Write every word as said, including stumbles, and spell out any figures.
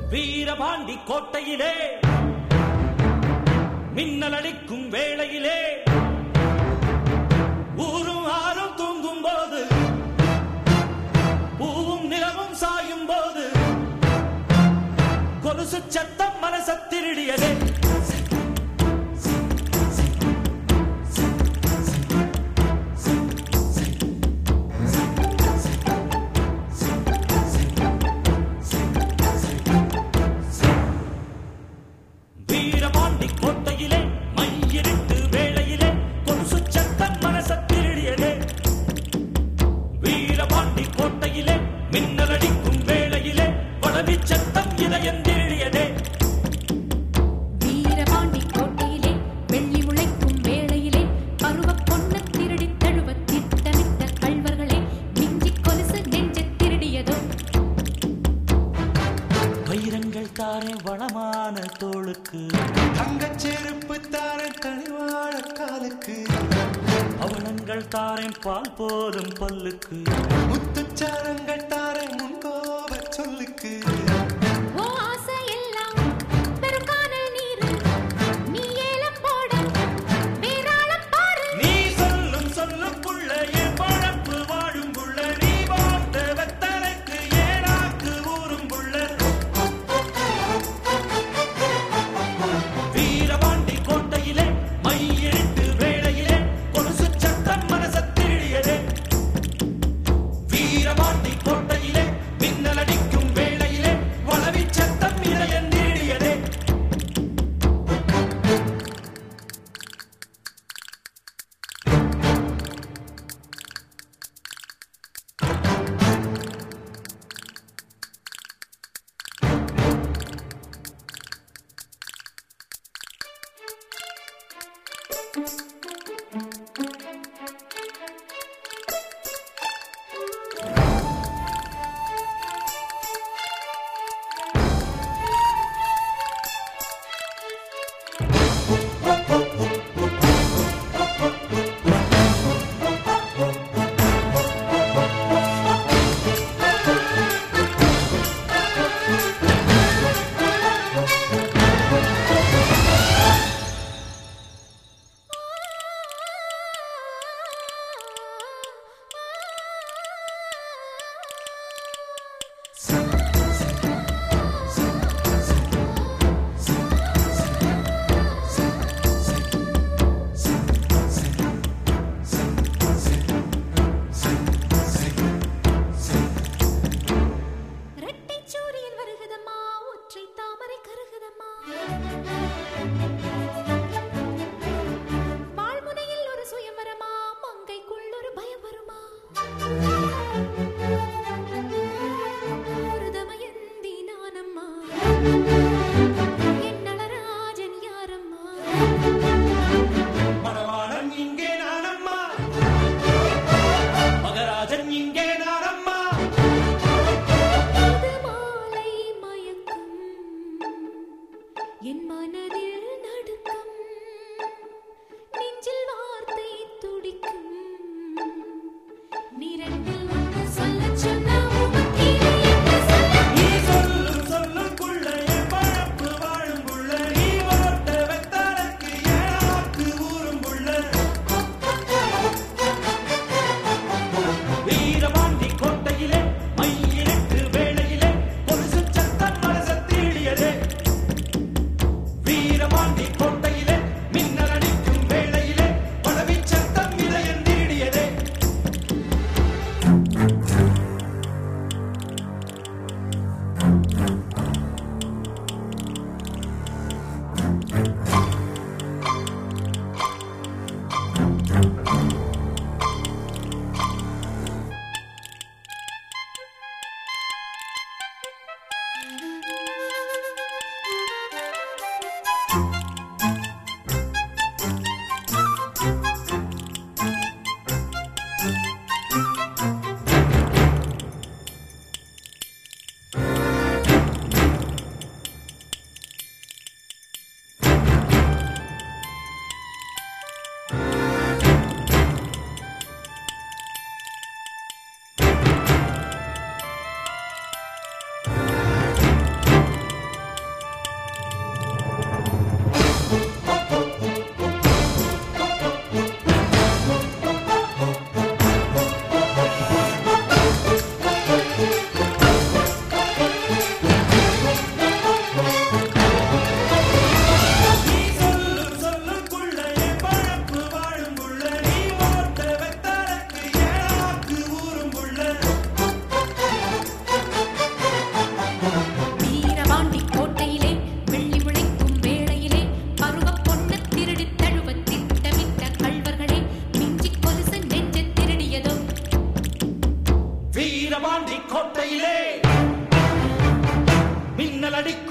வீரபாண்டி கோட்டையிலே மின்னல் அடிக்கும் வேளையிலே ஊரும் ஆறும் தூங்கும் போது பூவும் நிலவும் சாயும் போது கொலுசு சத்தம் மனச திருடியதே. வீரபாண்டி கோட்டையிலே மையிருட்டு வேளையிலே கொலுசு சத்தம் மனச திருடியதே. வீரபாண்டி கோட்டையிலே மின்னல் அடிக்கும் வேளையிலே வளவி சத்தம் இதயம் திருடியதே. வீரபாண்டி கோட்டையிலே வெள்ளி முளைக்கும் வேளையிலே பருவ பொண்ணு திருடி தழுவ திட்டமிட்ட கள்வர்களே மிஞ்சி கொலுசு நெஞ்ச திருடியதோ. வைரங்கள் தாரே வளமான தோளுக்கு, தங்கச் செருப்பு தாரேன் தனிவாழ காலுக்கு, அவலங்கள் தாரேன் பால் போலும் பல்லுக்கு, முத்துச்சாரங்கள் தாரேன் முன்கோப சொல்லுக்கு. ஓ ஆசை எல்லாம் பெரும் கானல் நீர், நீ ஏலம் போட வேறாளம் பாரு. நீ சொல்லும் சொல்லுக்குள்ள என் பழப்பு வாழும் புள்ள, நீ போட்ட வெத்தலைக்கு ஏனாக்கு ஊரும் புள்ள. வீரபாண்டி கோட்டையிலே மையிருட்டு வேளையிலே கொலுசு சத்தம் மனச திருடியதே. வீரபாண்டி கோட்டையிலே மின்னல் அடிக்கும் வேளையிலே வளவி சத்தம் இதயம் திருடியதே. ரெட்டைச் சூரியன் வருகுதம்மா, ஒற்றை தாமரை கருகுதம்மா. வாழ்முனையில் ஒரு சுயமரமா, மங்கைக்குள் ஒரு பயம் வருமா. ஒரு தமயந்தி நானம்மா, என் நளராஜன் யாரம்மா. மணவாளன் இங்கே நானம்மா, மகராஜன் இங்கே நானம்மா. இது மாலை மயக்கம், என் மனதில் நடுக்கம், நெஞ்சில் வார்த்தை துடிக்கும். நிரண்டில் ஒன்று சொல்லச் சொன்னா உமக்கிலே என்ன சொல்ல. நீ சொல்லும் சொல்லுக்குள்ள என் பழப்பு வாழும் புள்ள, நீ போட்ட வெத்தலைக்கு ஏனாக்கு ஊரும் புள்ள. வீரபாண்டி கோட்டையிலே மையிருட்டு வேளையிலே கொலுசு சத்தம் மனச திருடியதே. வீர அடிக்கும்